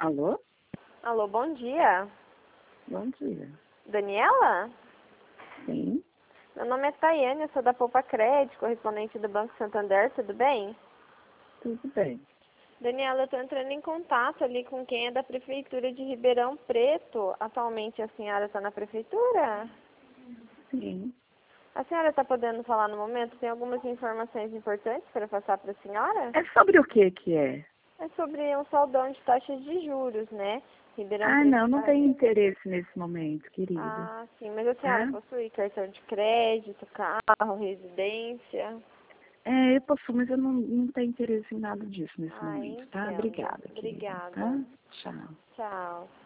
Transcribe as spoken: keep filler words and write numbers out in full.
Alô? Alô, bom dia. Bom dia. Daniela? Sim, Meu nome é Tayane, eu sou da Poupa Crédito, correspondente do Banco Santander, tudo bem? tudo bem. Daniela, eu estou entrando em contato ali com quem é da Prefeitura de Ribeirão Preto. Atualmente a senhora está na Prefeitura? Sim. A senhora está podendo falar no momento? Tem algumas informações importantes para passar para a senhora? É sobre o que que é? É sobre um saldão de taxas de juros, né? Ribeirão Ah, Preto não, não tá... tenho interesse nesse momento, querida. Ah, sim, mas a senhora Tá? possui cartão de crédito, carro, residência? É, eu possuo, mas eu não, não tenho interesse em nada disso nesse Ah, momento, tá? entendo. Obrigada, querida, Obrigada. tá? Tchau. Tchau.